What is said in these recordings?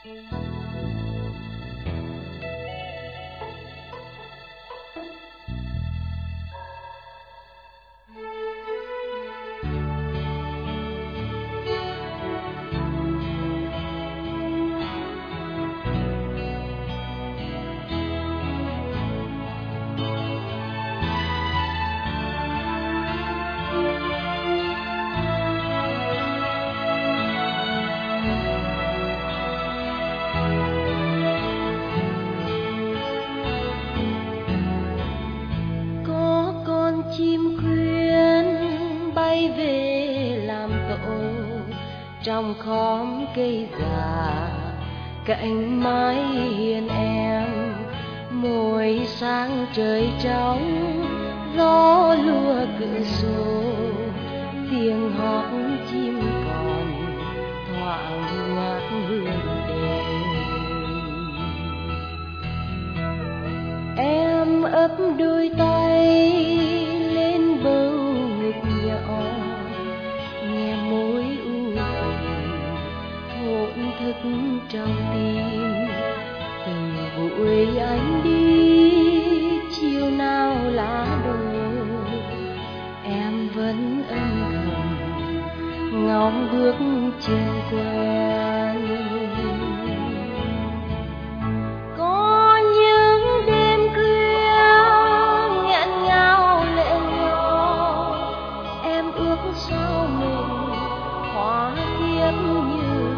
Trong khóm cây già cạnh mái hiên em, mỗi sáng trời trong gió lùa cửa sổ, tiếng hót chim còn thoảng ngát hương đêm. Em ấp đôi tay lên bầu ngực nhỏ, nghe môi thức trong tim. Từng buổi anh đi chiều nào lá đổ, em vẫn âm thầm ngóng bước chân quen. Có những đêm khuya nghẹn ngào lệ nhỏ, em ước sao mình hóa kiếp như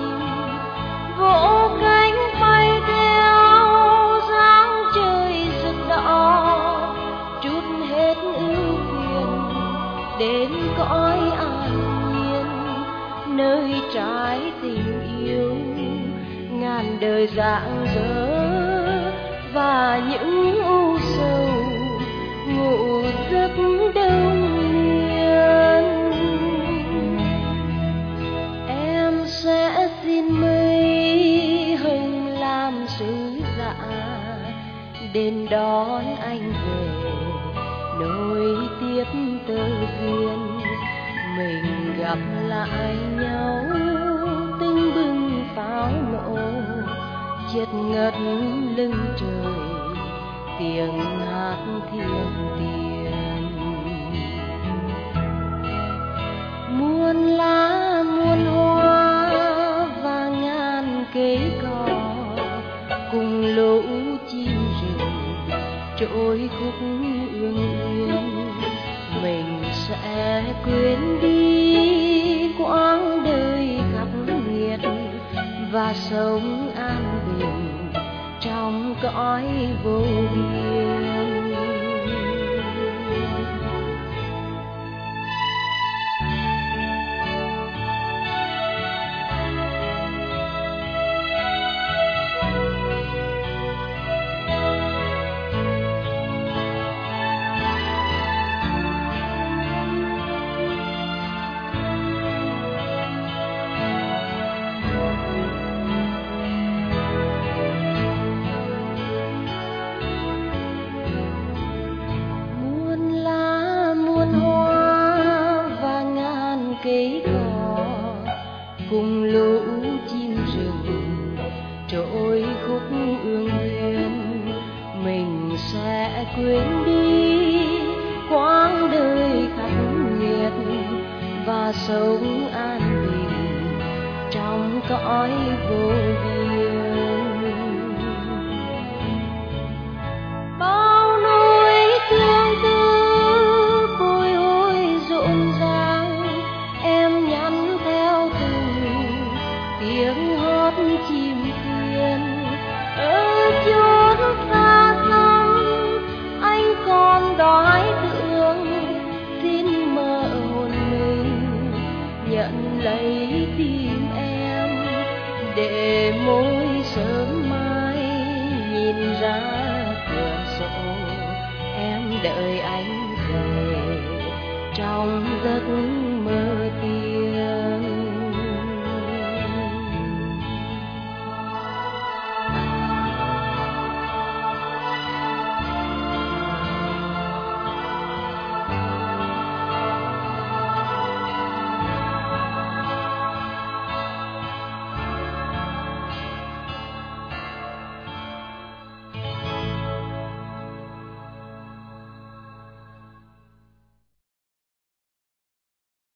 vỗ cánh bay theo dáng trời rực đỏ, trút hết ưu phiền đến cõi an nhiên, nơi trái tình yêu ngàn đời rạng rỡ và những u sầu ngủ giấc đông miên. Em sẽ xin mây hồng làm sứ dạ đến đón anh về, nối tiếp tơ duyên mình gặp lại nhau. Tưng bừng pháo nổ chợt ngất lưng trời, tiếng hát thiêng tiền. Muôn lá muôn hoa và ngàn cây cỏ, cùng lũ chim rừng trôi khúc ương ương, mình sẽ quên đi quãng đời khắc nghiệt và sống an bình trong cõi vô biên. Cây cỏ cùng lũ chim rừng trôi khúc ương nguyên, mình sẽ quên đi quãng đời khắc nghiệt và sống an bình trong cõi vô biên. Bao nỗi thương tư bồi hồi rộn ràng, em nhắn theo từng tiếng hót chim thuyền. Ở chốn xa xăm anh còn đói tưởng, xin mở hồn mình nhận lấy tim em, để mỗi sớm mai nhìn ra cửa sổ em đợi anh về trong giấc mơ.